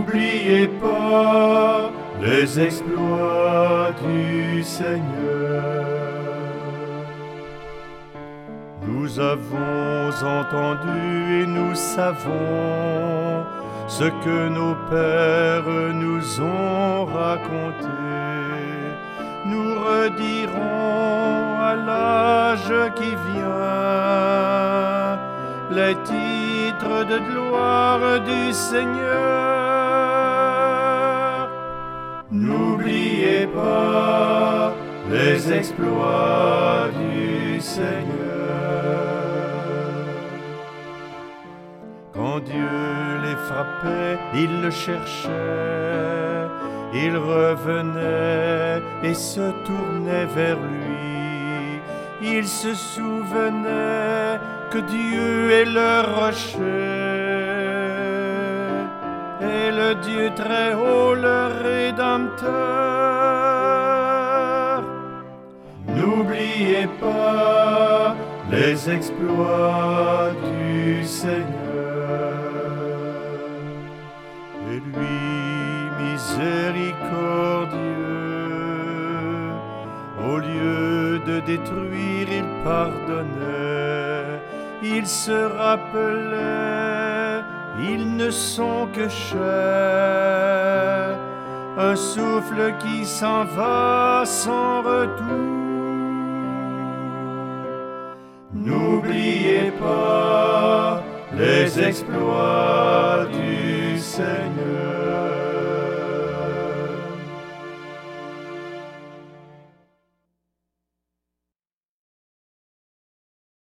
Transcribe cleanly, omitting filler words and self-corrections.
N'oubliez pas les exploits du Seigneur. Nous avons entendu et nous savons ce que nos pères nous ont raconté. Nous redirons à l'âge qui vient les titres de gloire du Seigneur. N'oubliez pas les exploits du Seigneur. Quand Dieu les frappait, ils le cherchaient, ils revenaient et se tournaient vers lui. Ils se souvenaient que Dieu est leur rocher et le Dieu très haut, leur Rédempteur. N'oubliez pas les exploits du Seigneur. Et lui, miséricordieux, au lieu de détruire, il pardonnait. Il se rappelait, ils ne sont que chair, un souffle qui s'en va sans retour. N'oubliez pas les exploits du Seigneur.